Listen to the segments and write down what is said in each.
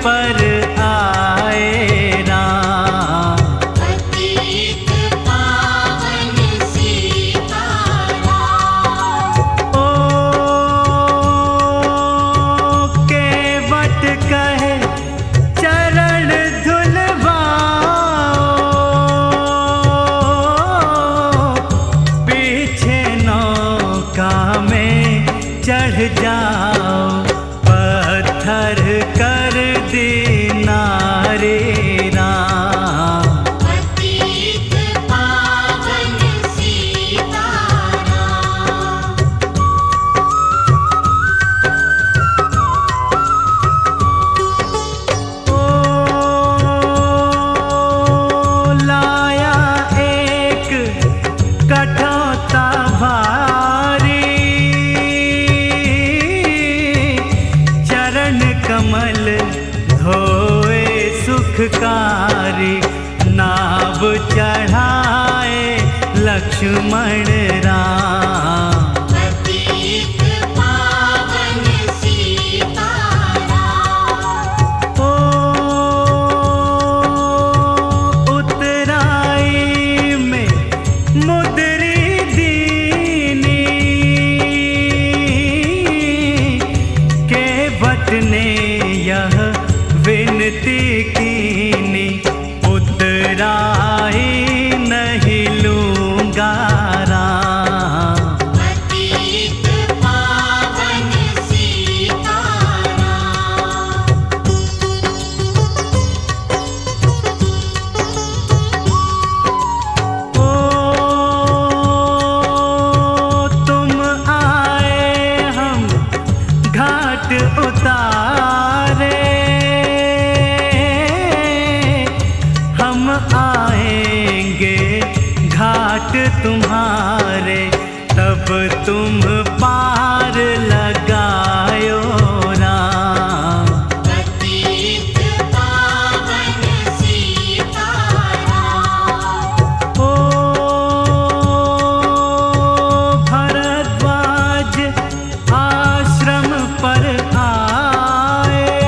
पर आए राम। पतित पावन सीताराम। ओ केवट कहे चरण धुलवाओ, पीछे नौका में चढ़ जाओ, पत्थर कर देना रे राम। पतित पावन सीताराम। ओ लाया एक कठौता भारी, चरण कमल धोए सुखकारी, नाव चढ़ाए लक्ष्मण राम। पतित पावन सीताराम। ओ उतराई में मुद्री दीनी, केवट ने यह विनती कीनी, उतराई नहीं लूंगा राम। पतित पावन सीताराम। ओ तुम आए हम घाट उतारे, हम आएंगे घाट तुम्हारे, तब तुम पार लगायो राम। पतित पावन सीताराम। ओ भरद्वाज आश्रम पर आए,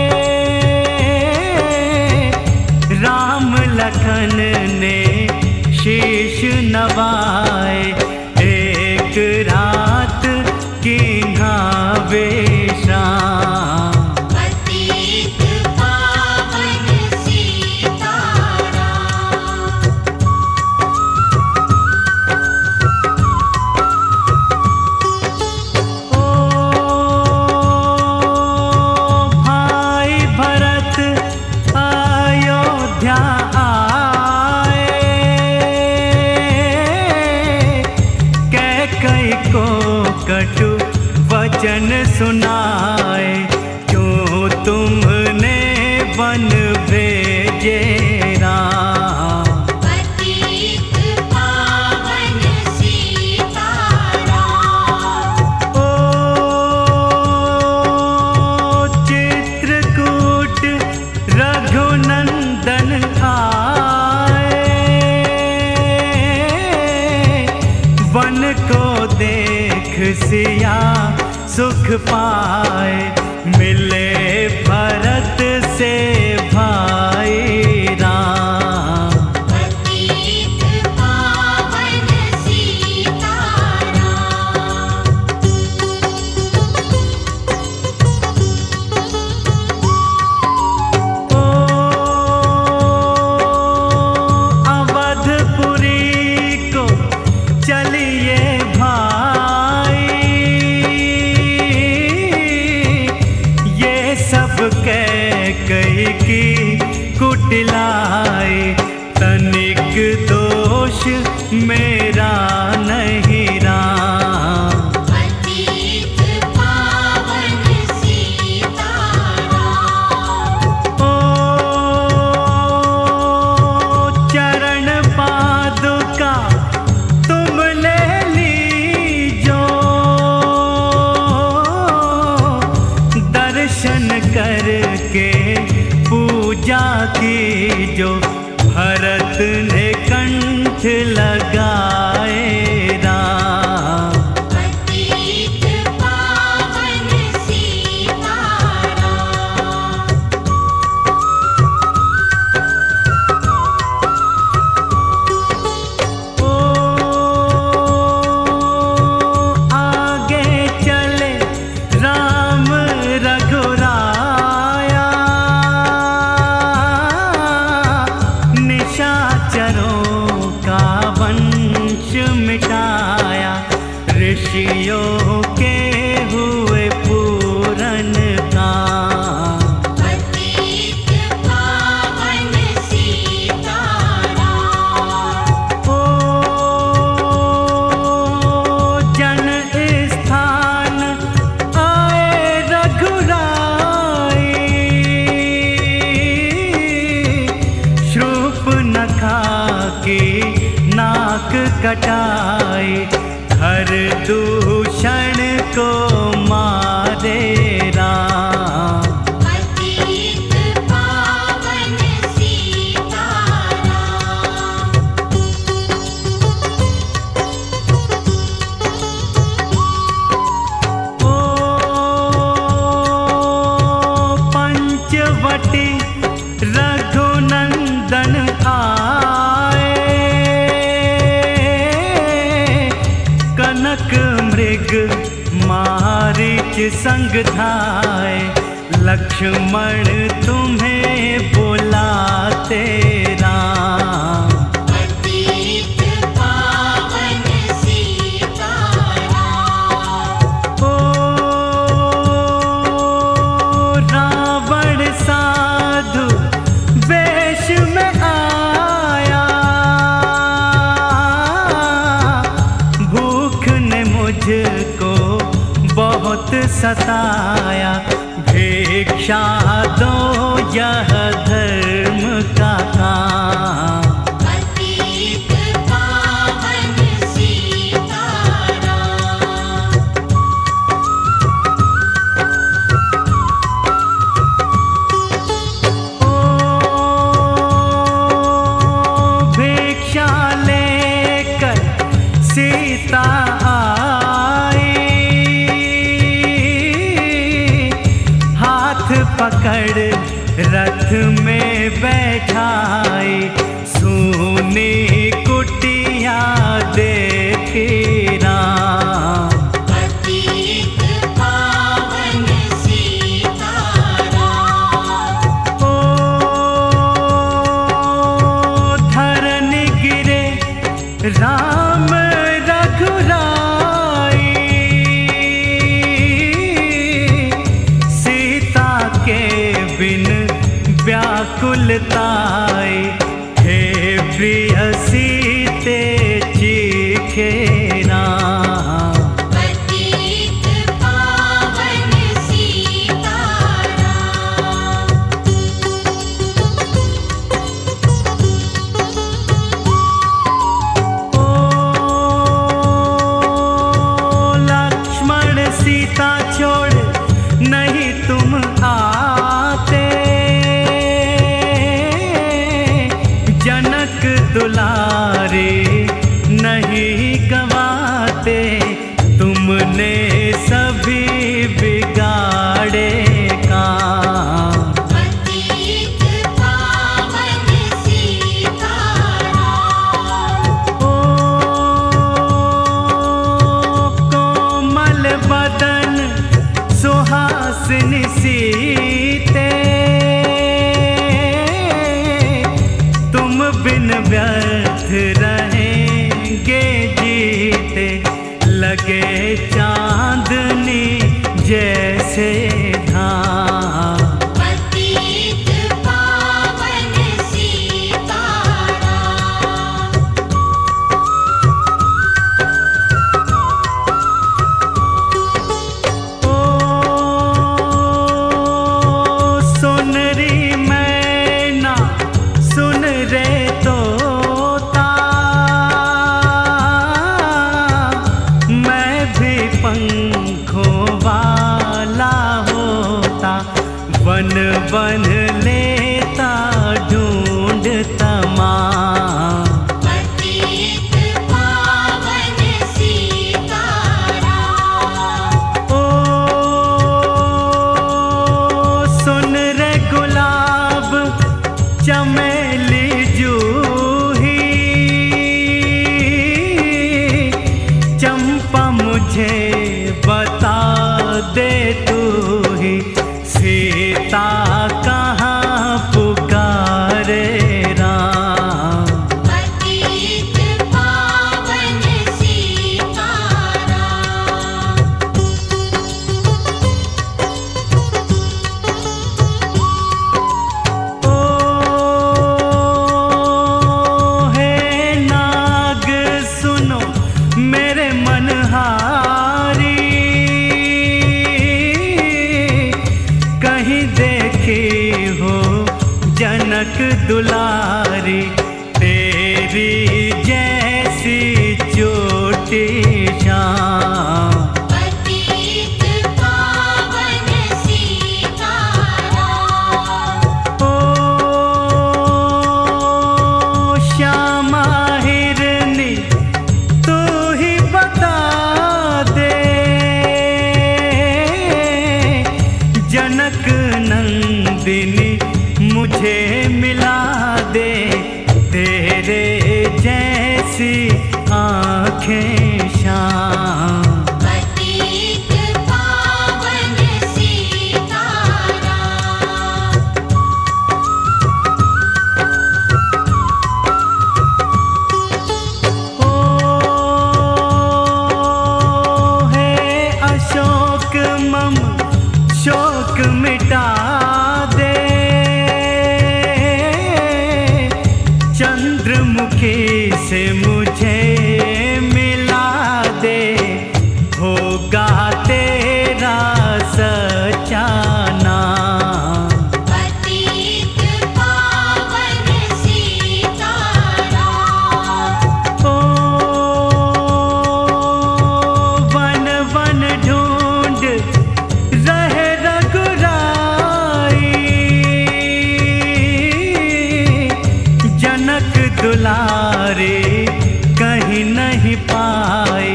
राम लखन ने शीश नवाए, एक रात की विश्राम। पतित पावन सीताराम। ओ भाई भरत अयोध्या आए, कैकई को कटु वचन सुनाए, क्यों तुमने वन भेजे राम। पतित पावन सीताराम। ओ चित्रकूट रघुनंदन आए, वन को देख सिया सुख पाए, मिले भरत से भाई राम। पतित पावन सीताराम। ओ अवधपुरी को चलिए भाई, ये सब कैकई की कुटिलाई, तनिक दोष मेरा नहीं राम। पतित पावन सीताराम। ओ चरण पादुका तुम ले लीजो, दर्शन करके पूजा कीजो, भरत ने कंठ लगाए राम। पतित पावन सीताराम। ऋषियों के हुए पूरन काम। पतित पावन सीताराम। ओ जन स्थान आए रघुराई, शूर्पणखा की नाक कटाई, हर दूषण को मारे राम। पतित पावन सीताराम। ओ पंचवटी रघुनंदन आए, कनक मृग मारीच संग धाए, लक्ष्मण तुम्हें बुलाते राम। पतित पावन सीताराम। ओ रावण साधु वेश में आया, भूख ने मुझको बहुत सताया, भिक्षा दो यह धर्म का काम। पतित पावन सीताराम। ओ भिक्षा लेकर सीता आई, हाथ पकड़ रथ में बैठाई, सोने कुटिया देखी राम। पतित पावन सीताराम। ओ धरन गिरे राम रघुराई, सीता के बिन व्याकुलताई, हे प्रिय सीते चीखे राम। पतित पावन सीताराम। ओ लक्ष्मण सीता छोड़ नहीं तुम आते, जनक दुलारे नहीं गवाते, तुमने सभी बिगाड़े काम। पतित पावन सीताराम। ओ कोमल बदन सुहासिनी सीते, तुम बिन व्यर्थ रहेंगे जीते, लगे चांदनी जैसे धाम। पतित पावन सीताराम। ओ सुनरी मैना सुन रे तोता, मैं भी पंखों वाला होता, वन वन लेता ढूंढता माँ। पतित पावन सीताराम। ओ सुन रे गुलाब चमेली जूही, चंपा मुझे बता दे तू ही, सीता कहाँ पुकारे राम। पतित पावन सीताराम। जनक दुलारी तेरी जैसी चोटी शाम। पतित पावन सीताराम। ओ श्यामा हिरनी तू ही बता दे, जनक नंदिनी मुझे मिला दे, तेरे जैसी आँखें शाम। पतित पावन सीताराम। ओ हे अशोक मम शोक मिटा दे, चंद्रमुखी से मुझे मिला दे, होगा तेरा सच्चा नाम। पतित पावन सीताराम। ओ वन वन ढूंढ रहे रघुराई, जनक दुलारे कहीं नहीं पाए,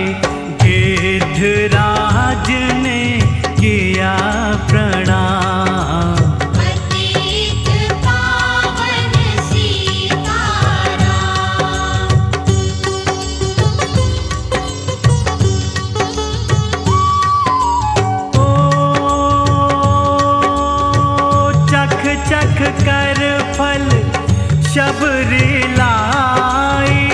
गिद्धराज ने किया प्रणाम। पतित पावन सीताराम। ओ चख चख कर फल शबरी लाई,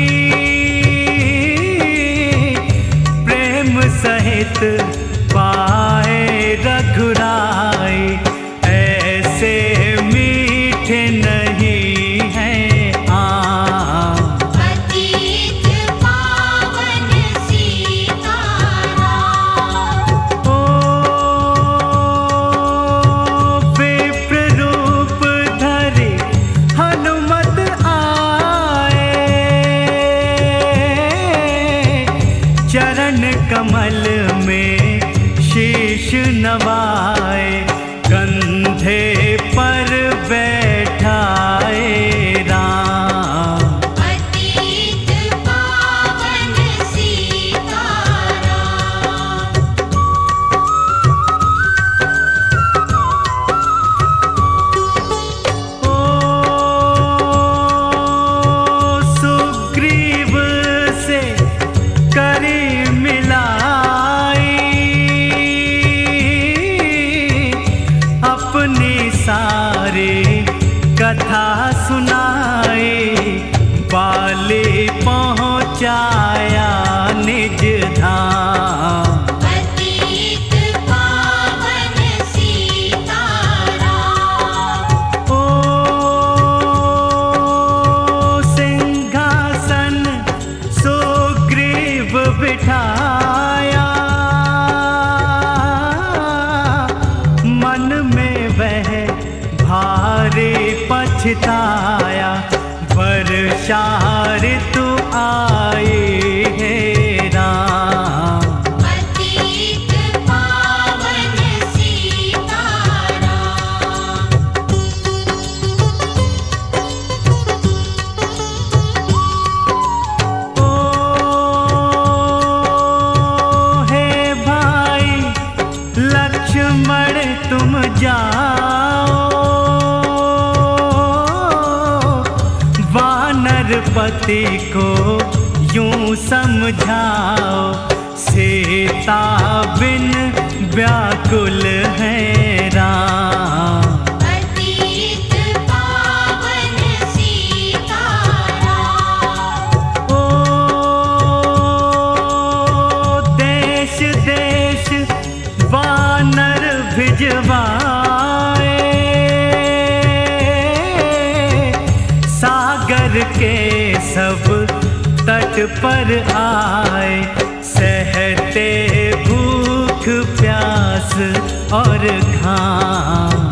प्रेम सहित पाए रघुराई, ऐसे मीठे नहीं हैं आम। पतित पावन सीताराम। ओ विप्र रूप धरे हनुमत आए, चरण कमल में शीश नवाए, कंधे पर बैठाए राम। पतित पावन सीताराम। ओ सुग्रीव से करी मिलाई, अपनी सारी कथा सुनाई, बाली पहुँचाया निज धाम। पतित पावन सीताराम। ओ सिंहासन सुग्रीव बिठाया, मन में वह भारी पछताया, वर्षा ऋतु आई है राम। पतित पावन सीताराम। ओ हे भाई लक्ष्मण तुम जाओ, वानरपति को यूं समझाओ, सीता बिन व्याकुल है राम। पतित पावन सीताराम। ओ देश देश वानर भिजवाए, सागर के सब तट पर आए, सहते भूख प्यास और घाम।